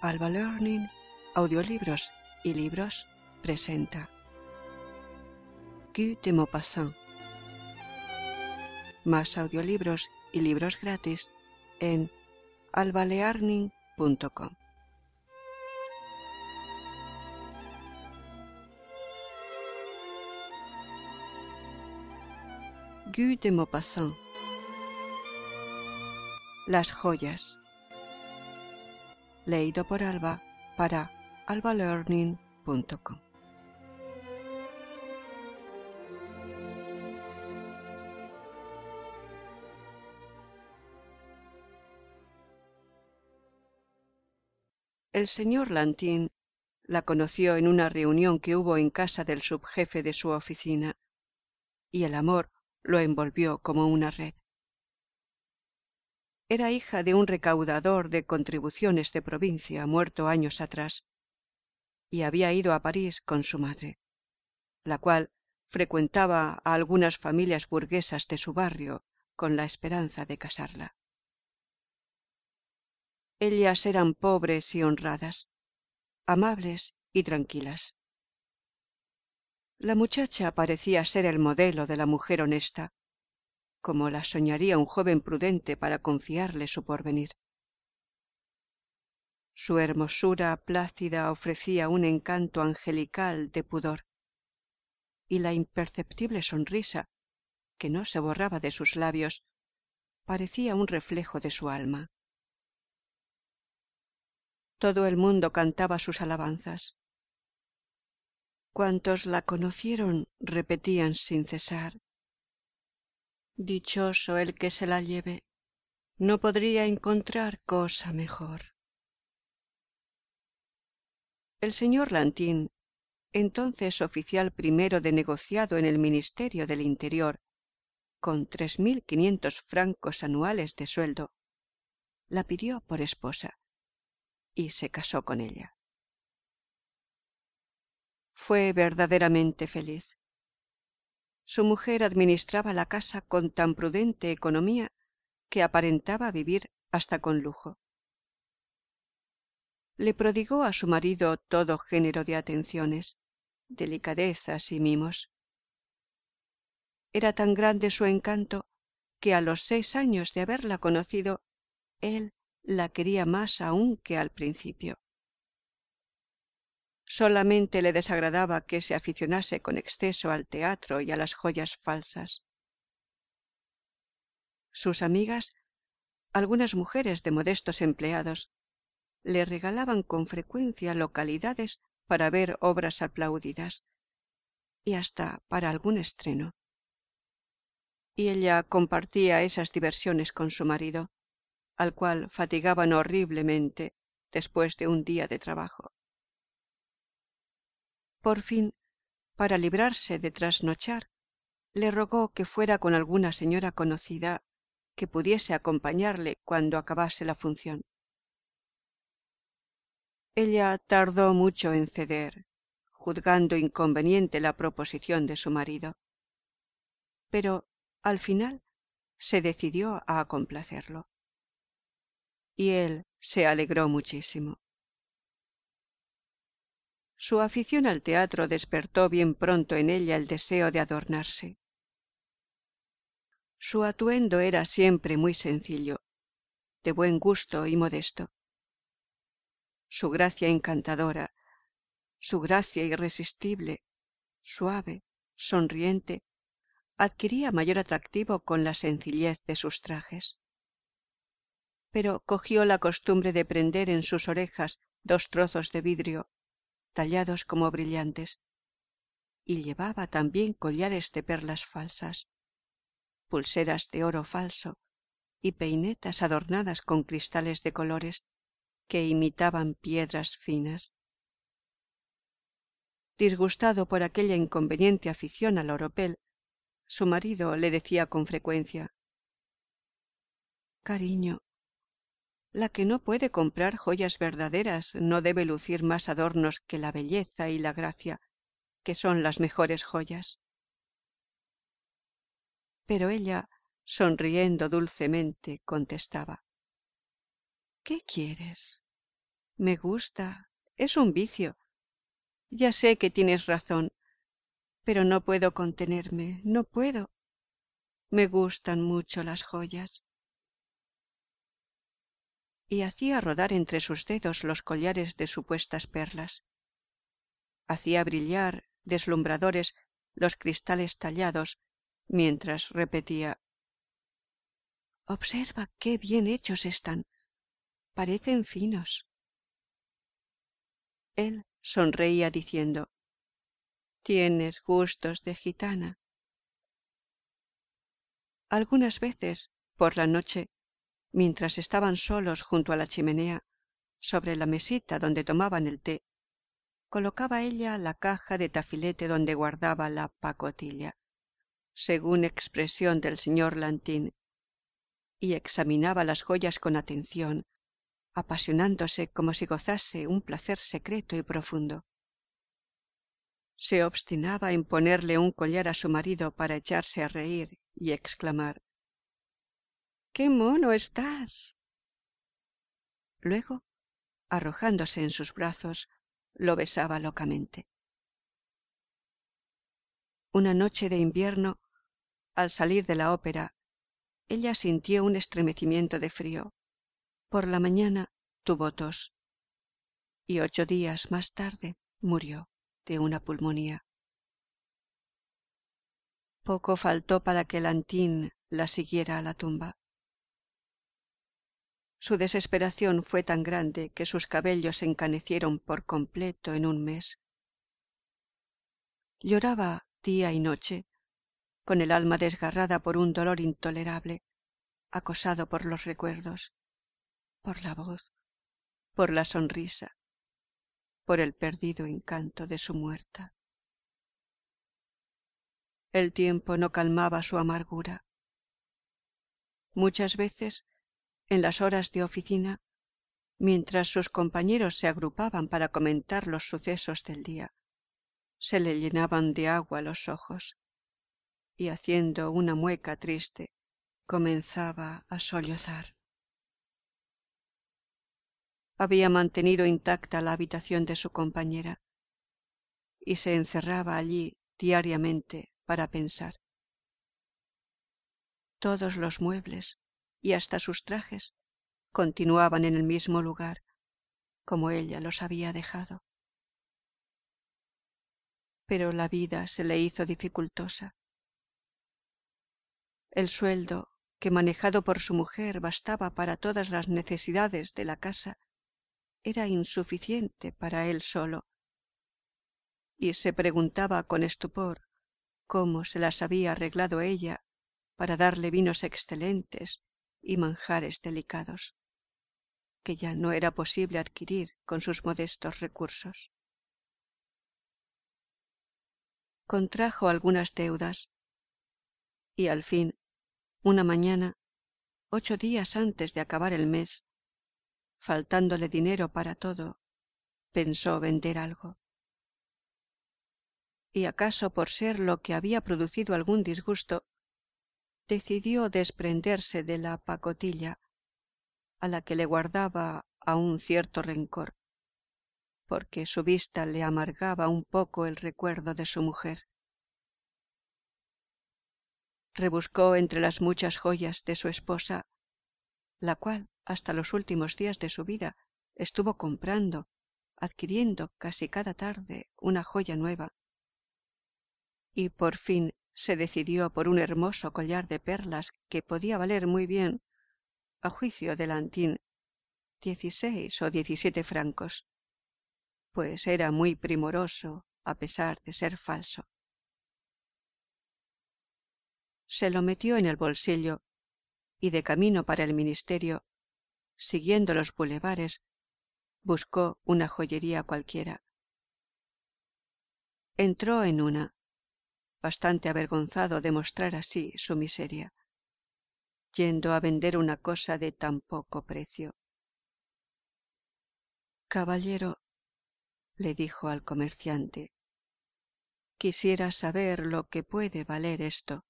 Alba Learning, Audiolibros y Libros presenta Guy de Maupassant. Más audiolibros y libros gratis en albalearning.com. Guy de Maupassant. Las joyas. Leído por Alba para albalearning.com. El señor Lantin la conoció en una reunión que hubo en casa del subjefe de su oficina, y el amor lo envolvió como una red. Era hija de un recaudador de contribuciones de provincia muerto años atrás, y había ido a París con su madre, la cual frecuentaba a algunas familias burguesas de su barrio con la esperanza de casarla. Ellas eran pobres y honradas, amables y tranquilas. La muchacha parecía ser el modelo de la mujer honesta, como la soñaría un joven prudente para confiarle su porvenir. Su hermosura plácida ofrecía un encanto angelical de pudor, y la imperceptible sonrisa, que no se borraba de sus labios, parecía un reflejo de su alma. Todo el mundo cantaba sus alabanzas. Cuantos la conocieron repetían sin cesar: «Dichoso el que se la lleve, no podría encontrar cosa mejor». El señor Lantin, entonces oficial primero de negociado en el Ministerio del Interior, con 3.500 francos anuales de sueldo, la pidió por esposa y se casó con ella. Fue verdaderamente feliz. Su mujer administraba la casa con tan prudente economía que aparentaba vivir hasta con lujo. Le prodigó a su marido todo género de atenciones, delicadezas y mimos. Era tan grande su encanto que a los 6 años de haberla conocido, él la quería más aún que al principio. Solamente le desagradaba que se aficionase con exceso al teatro y a las joyas falsas. Sus amigas, algunas mujeres de modestos empleados, le regalaban con frecuencia localidades para ver obras aplaudidas y hasta para algún estreno. Y ella compartía esas diversiones con su marido, al cual fatigaban horriblemente después de un día de trabajo. Por fin, para librarse de trasnochar, le rogó que fuera con alguna señora conocida que pudiese acompañarle cuando acabase la función. Ella tardó mucho en ceder, juzgando inconveniente la proposición de su marido, pero al final se decidió a complacerlo, y él se alegró muchísimo. Su afición al teatro despertó bien pronto en ella el deseo de adornarse. Su atuendo era siempre muy sencillo, de buen gusto y modesto. Su gracia encantadora, su gracia irresistible, suave, sonriente, adquiría mayor atractivo con la sencillez de sus trajes. Pero cogió la costumbre de prender en sus orejas 2 trozos de vidrio, tallados como brillantes, y llevaba también collares de perlas falsas, pulseras de oro falso y peinetas adornadas con cristales de colores que imitaban piedras finas. Disgustado por aquella inconveniente afición al oropel, su marido le decía con frecuencia: «Cariño, la que no puede comprar joyas verdaderas no debe lucir más adornos que la belleza y la gracia, que son las mejores joyas». Pero ella, sonriendo dulcemente, contestaba: «¿Qué quieres? Me gusta. Es un vicio. Ya sé que tienes razón, pero no puedo contenerme, no puedo. Me gustan mucho las joyas. Y hacía rodar entre sus dedos los collares de supuestas perlas. Hacía brillar, deslumbradores, los cristales tallados, mientras repetía: «Observa qué bien hechos están. Parecen finos». Él sonreía diciendo: «Tienes gustos de gitana». Algunas veces, por la noche, mientras estaban solos junto a la chimenea, sobre la mesita donde tomaban el té, colocaba ella la caja de tafilete donde guardaba la pacotilla, según expresión del señor Lantín, y examinaba las joyas con atención, apasionándose como si gozase un placer secreto y profundo. Se obstinaba en ponerle un collar a su marido para echarse a reír y exclamar: «¡Qué mono estás!». Luego, arrojándose en sus brazos, lo besaba locamente. Una noche de invierno, al salir de la ópera, ella sintió un estremecimiento de frío. Por la mañana tuvo tos y 8 días más tarde murió de una pulmonía. Poco faltó para que Lantín la siguiera a la tumba. Su desesperación fue tan grande que sus cabellos se encanecieron por completo en un mes. Lloraba día y noche, con el alma desgarrada por un dolor intolerable, acosado por los recuerdos, por la voz, por la sonrisa, por el perdido encanto de su muerta. El tiempo no calmaba su amargura. Muchas veces, en las horas de oficina, mientras sus compañeros se agrupaban para comentar los sucesos del día, se le llenaban de agua los ojos, y haciendo una mueca triste, comenzaba a sollozar. Había mantenido intacta la habitación de su compañera, y se encerraba allí diariamente para pensar. Todos los muebles y hasta sus trajes continuaban en el mismo lugar, como ella los había dejado. Pero la vida se le hizo dificultosa. El sueldo, que manejado por su mujer bastaba para todas las necesidades de la casa, era insuficiente para él solo, y se preguntaba con estupor cómo se las había arreglado ella para darle vinos excelentes y manjares delicados, que ya no era posible adquirir con sus modestos recursos. Contrajo algunas deudas, y al fin, una mañana, 8 días antes de acabar el mes, faltándole dinero para todo, pensó vender algo. Y acaso por ser lo que había producido algún disgusto, decidió desprenderse de la pacotilla, a la que le guardaba aún cierto rencor, porque su vista le amargaba un poco el recuerdo de su mujer. Rebuscó entre las muchas joyas de su esposa, la cual hasta los últimos días de su vida estuvo comprando, adquiriendo casi cada tarde una joya nueva, y por fin se decidió por un hermoso collar de perlas que podía valer muy bien, a juicio de Lantín, 16 o 17 francos, pues era muy primoroso a pesar de ser falso. Se lo metió en el bolsillo y de camino para el ministerio, siguiendo los bulevares, buscó una joyería cualquiera. Entró en una, bastante avergonzado de mostrar así su miseria, yendo a vender una cosa de tan poco precio. «Caballero», le dijo al comerciante, «quisiera saber lo que puede valer esto».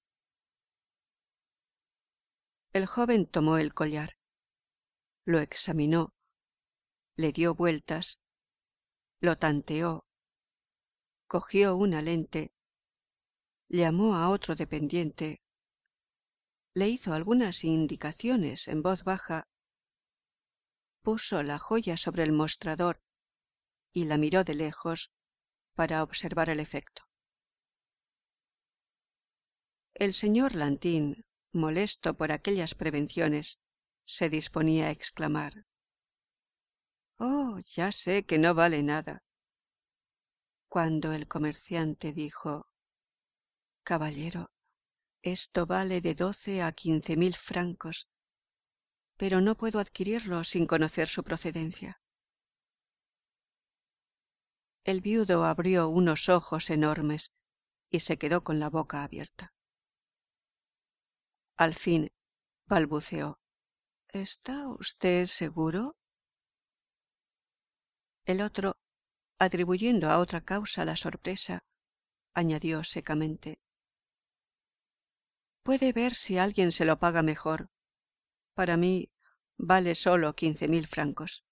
El joven tomó el collar, lo examinó le dio vueltas, lo tanteó, cogió una lente, llamó a otro dependiente, le hizo algunas indicaciones en voz baja, puso la joya sobre el mostrador y la miró de lejos para observar el efecto. El señor Lantín, molesto por aquellas prevenciones, se disponía a exclamar: «Oh, ya sé que no vale nada», cuando el comerciante dijo: «Caballero, esto vale de 12 a 15.000 francos, pero no puedo adquirirlo sin conocer su procedencia». El viudo abrió unos ojos enormes y se quedó con la boca abierta. Al fin balbuceó: «¿Está usted seguro?». El otro, atribuyendo a otra causa la sorpresa, añadió secamente: «Puede ver si alguien se lo paga mejor. Para mí vale solo 15.000 francos».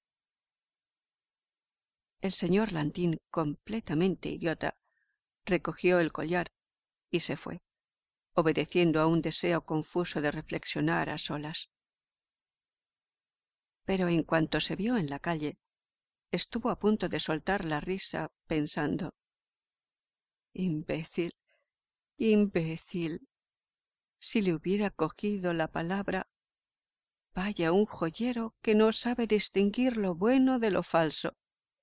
El señor Lantín, completamente idiota, recogió el collar y se fue, obedeciendo a un deseo confuso de reflexionar a solas. Pero en cuanto se vio en la calle, estuvo a punto de soltar la risa pensando: «Imbécil, imbécil, si le hubiera cogido la palabra. Vaya un joyero que no sabe distinguir lo bueno de lo falso».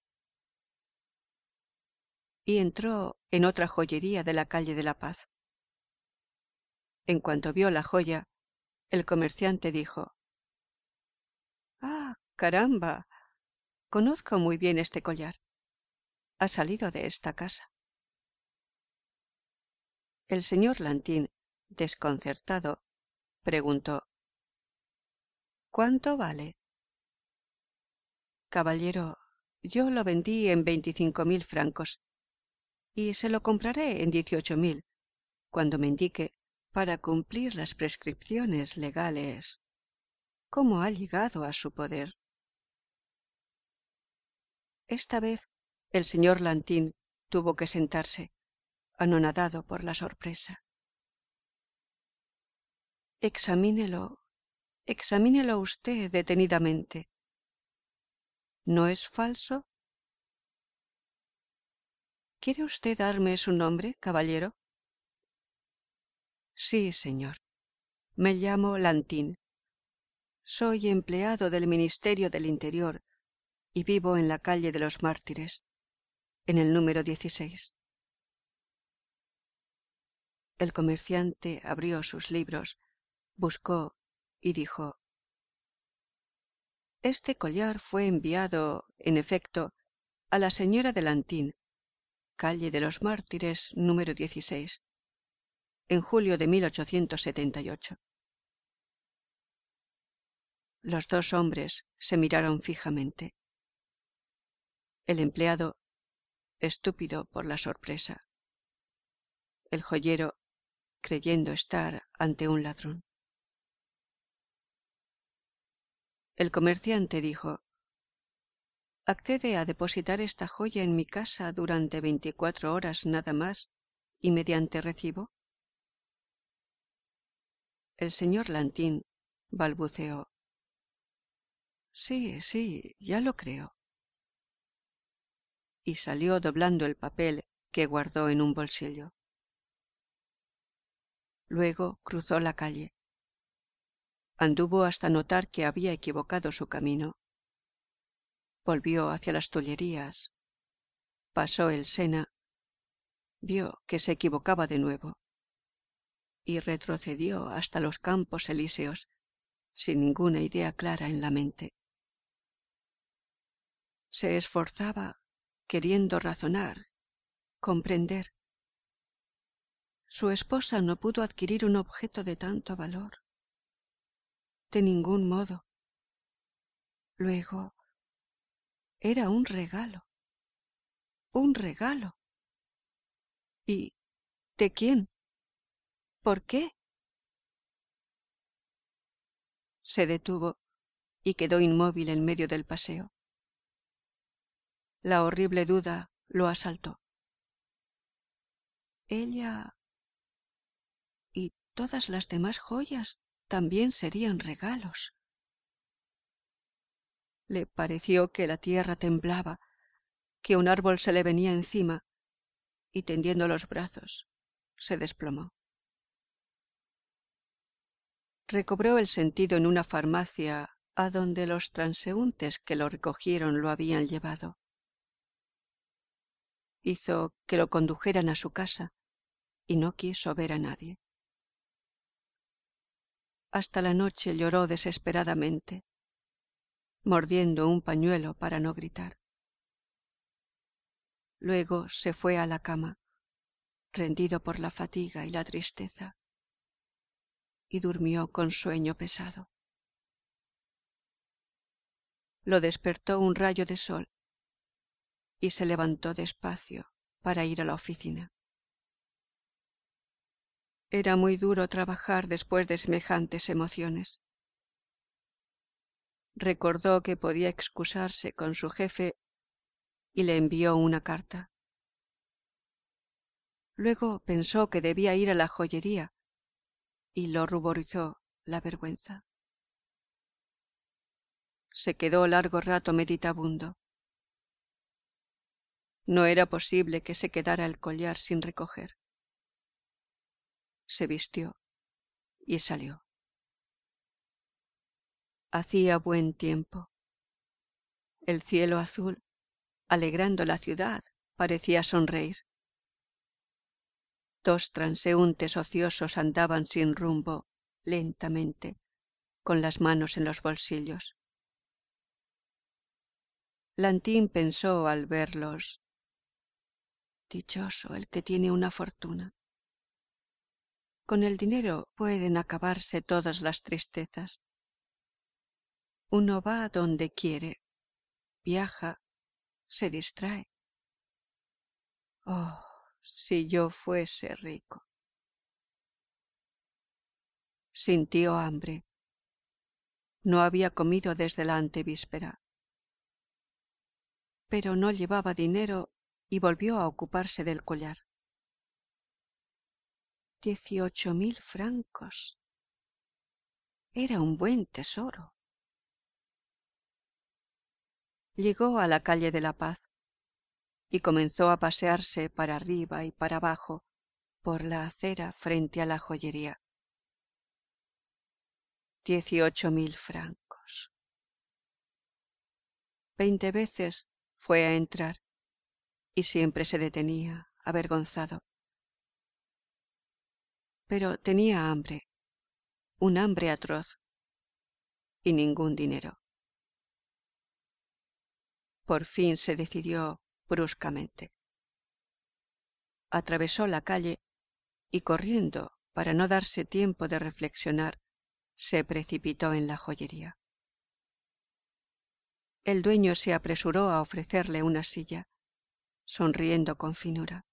Y entró en otra joyería de la calle de la Paz. En cuanto vio la joya, el comerciante dijo: «Ah, caramba, conozco muy bien este collar. Ha salido de esta casa». El señor Lantín, desconcertado, preguntó: «¿Cuánto vale?». «Caballero, yo lo vendí en 25.000 francos y se lo compraré en 18.000, cuando me indique, para cumplir las prescripciones legales, cómo ha llegado a su poder». Esta vez el señor Lantín tuvo que sentarse, anonadado por la sorpresa. «Examínelo, examínelo usted detenidamente. ¿No es falso? ¿Quiere usted darme su nombre, caballero?». «Sí, señor. Me llamo Lantín. Soy empleado del Ministerio del Interior y vivo en la calle de los Mártires, en el número 16». El comerciante abrió sus libros, buscó y dijo: «Este collar fue enviado, en efecto, a la señora de Lantín, calle de los Mártires, número 16, en julio de 1878». Los dos hombres se miraron fijamente. El empleado, estúpido por la sorpresa; el joyero, creyendo estar ante un ladrón. El comerciante dijo: «¿Accede a depositar esta joya en mi casa durante 24 horas nada más y mediante recibo?». El señor Lantín balbuceó: «Sí, sí, ya lo creo», y salió doblando el papel que guardó en un bolsillo. Luego cruzó la calle. Anduvo hasta notar que había equivocado su camino. Volvió hacia las Tullerías. Pasó el Sena. Vio que se equivocaba de nuevo. Y retrocedió hasta los Campos Elíseos, sin ninguna idea clara en la mente. Se esforzaba, queriendo razonar, comprender. Su esposa no pudo adquirir un objeto de tanto valor. De ningún modo. Luego, era un regalo. Un regalo. ¿Y de quién? ¿Por qué? Se detuvo y quedó inmóvil en medio del paseo. La horrible duda lo asaltó. Ella y todas las demás joyas también serían regalos. Le pareció que la tierra temblaba, que un árbol se le venía encima, y tendiendo los brazos, se desplomó. Recobró el sentido en una farmacia a donde los transeúntes que lo recogieron lo habían llevado. Hizo que lo condujeran a su casa y no quiso ver a nadie. Hasta la noche lloró desesperadamente, mordiendo un pañuelo para no gritar. Luego se fue a la cama, rendido por la fatiga y la tristeza, y durmió con sueño pesado. Lo despertó un rayo de sol y se levantó despacio para ir a la oficina. Era muy duro trabajar después de semejantes emociones. Recordó que podía excusarse con su jefe y le envió una carta. Luego pensó que debía ir a la joyería y lo ruborizó la vergüenza. Se quedó largo rato meditabundo. No era posible que se quedara el collar sin recoger. Se vistió y salió. Hacía buen tiempo. El cielo azul, alegrando la ciudad, parecía sonreír. Dos transeúntes ociosos andaban sin rumbo, lentamente, con las manos en los bolsillos. Lantín pensó al verlos: dichoso el que tiene una fortuna. Con el dinero pueden acabarse todas las tristezas. Uno va donde quiere, viaja, se distrae. Oh, si yo fuese rico. Sintió hambre. No había comido desde la antevíspera. Pero no llevaba dinero y volvió a ocuparse del collar. 18.000 francos. Era un buen tesoro. Llegó a la calle de la Paz y comenzó a pasearse para arriba y para abajo por la acera frente a la joyería. 18.000 francos. 20 veces fue a entrar y siempre se detenía, avergonzado. Pero tenía hambre, un hambre atroz, y ningún dinero. Por fin se decidió bruscamente. Atravesó la calle y, corriendo para no darse tiempo de reflexionar, se precipitó en la joyería. El dueño se apresuró a ofrecerle una silla, sonriendo con finura.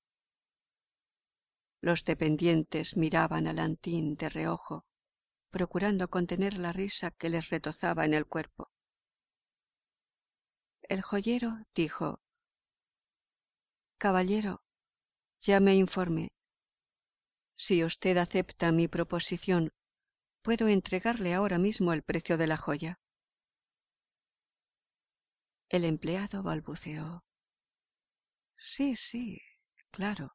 Los dependientes miraban a Lantín de reojo, procurando contener la risa que les retozaba en el cuerpo. El joyero dijo: caballero, ya me informé. Si usted acepta mi proposición, puedo entregarle ahora mismo el precio de la joya. El empleado balbuceó: sí, claro.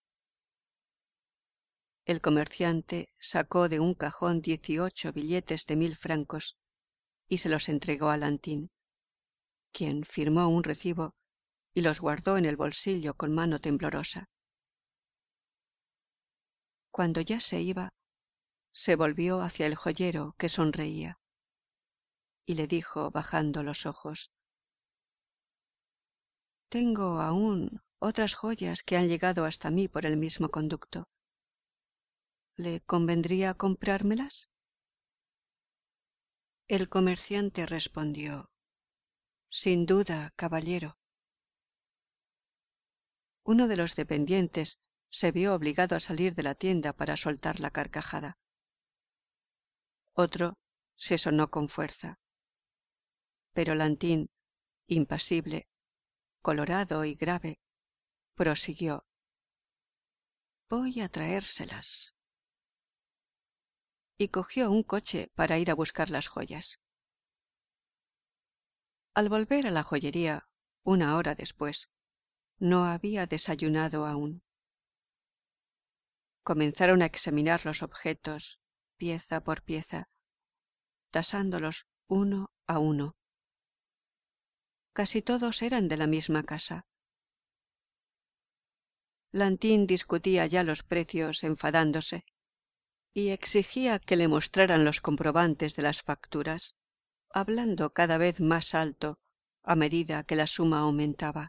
El comerciante sacó de un cajón 18 billetes de 1.000 francos y se los entregó a Lantín, quien firmó un recibo y los guardó en el bolsillo con mano temblorosa. Cuando ya se iba, se volvió hacia el joyero, que sonreía, y le dijo, bajando los ojos: tengo aún otras joyas que han llegado hasta mí por el mismo conducto. ¿Le convendría comprármelas? El comerciante respondió: sin duda, caballero. Uno de los dependientes se vio obligado a salir de la tienda para soltar la carcajada. Otro se sonó con fuerza. Pero Lantín, impasible, colorado y grave, prosiguió: «Voy a traérselas». Y cogió un coche para ir a buscar las joyas. Al volver a la joyería, 1 hora después, no había desayunado aún. Comenzaron a examinar los objetos, pieza por pieza, tasándolos uno a uno. Casi todos eran de la misma casa. Lantín discutía ya los precios enfadándose y exigía que le mostraran los comprobantes de las facturas, hablando cada vez más alto a medida que la suma aumentaba.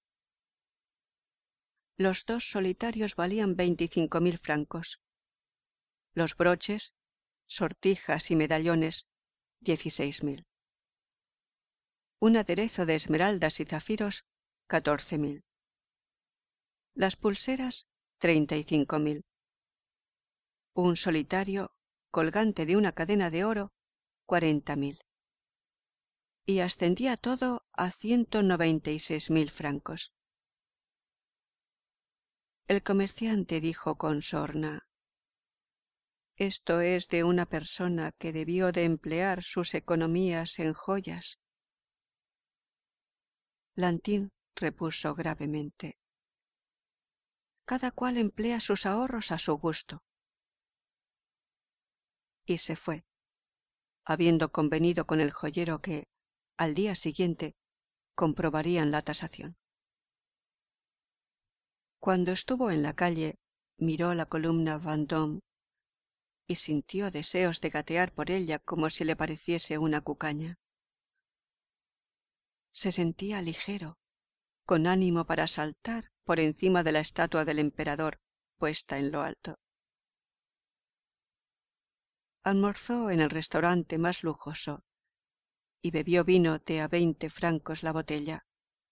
Los 2 solitarios valían 25.000 francos. Los broches, sortijas y medallones, 16.000. Un aderezo de esmeraldas y zafiros, 14.000. Las pulseras, 35.000. Un solitario, colgante de una cadena de oro, 40.000. Y ascendía todo a 196.000 francos. El comerciante dijo con sorna: «Esto es de una persona que debió de emplear sus economías en joyas». Lantín repuso gravemente: «Cada cual emplea sus ahorros a su gusto». Y se fue, habiendo convenido con el joyero que, al día siguiente, comprobarían la tasación. Cuando estuvo en la calle, miró la columna Vendôme y sintió deseos de gatear por ella como si le pareciese una cucaña. Se sentía ligero, con ánimo para saltar por encima de la estatua del emperador puesta en lo alto. Almorzó en el restaurante más lujoso y bebió vino de a 20 francos la botella.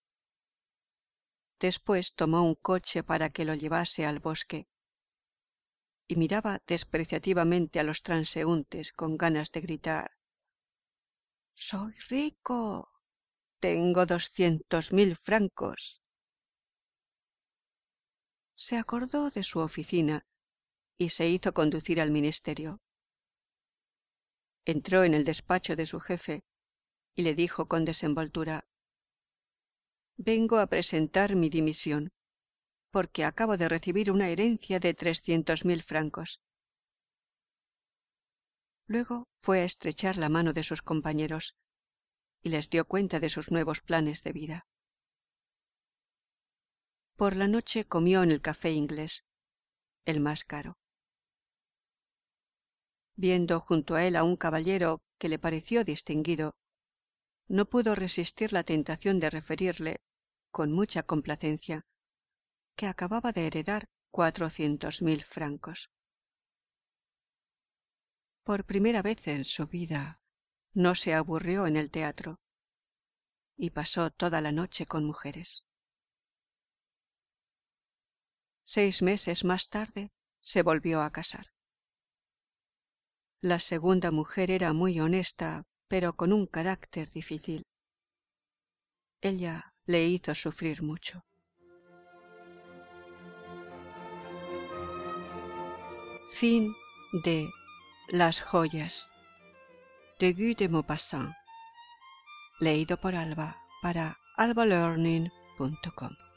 Después tomó un coche para que lo llevase al bosque y miraba despreciativamente a los transeúntes con ganas de gritar: «¡Soy rico! ¡Tengo 200.000 francos!». Se acordó de su oficina y se hizo conducir al ministerio. Entró en el despacho de su jefe y le dijo con desenvoltura: «Vengo a presentar mi dimisión, porque acabo de recibir una herencia de 300.000 francos». Luego fue a estrechar la mano de sus compañeros y les dio cuenta de sus nuevos planes de vida. Por la noche comió en el café inglés, el más caro. Viendo junto a él a un caballero que le pareció distinguido, no pudo resistir la tentación de referirle, con mucha complacencia, que acababa de heredar 400.000 francos. Por primera vez en su vida no se aburrió en el teatro y pasó toda la noche con mujeres. 6 meses más tarde se volvió a casar. La segunda mujer era muy honesta, pero con un carácter difícil. Ella le hizo sufrir mucho. Fin de Las joyas, de Guy de Maupassant, leído por Alba para albalearning.com.